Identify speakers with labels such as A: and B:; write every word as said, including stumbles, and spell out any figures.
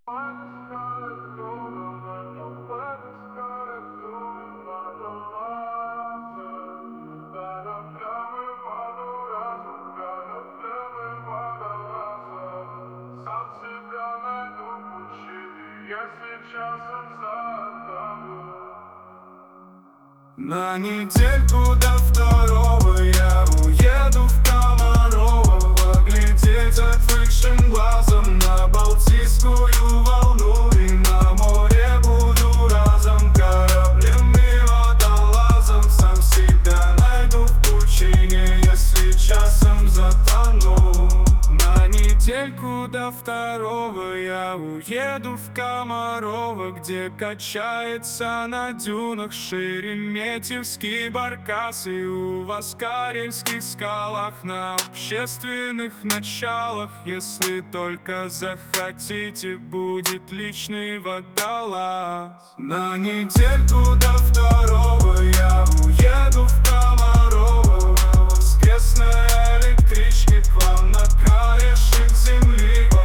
A: На недельку до второго я уеду в Комарово, поглядеть отвыкшим глазом на Балтийскую волну. И на море буду разом кораблем и водолазом. Сам себя найду в пучине, если часом затону. На недельку до второго я уеду в Комарово, где качается на дюнах Шереметьевский баркас. И у вас в Карельских скалах на общественных началах, если только захотите, будет личный водолаз. На недельку до второго я уеду в Комарово, на воскресной электричке к вам на краешек земли.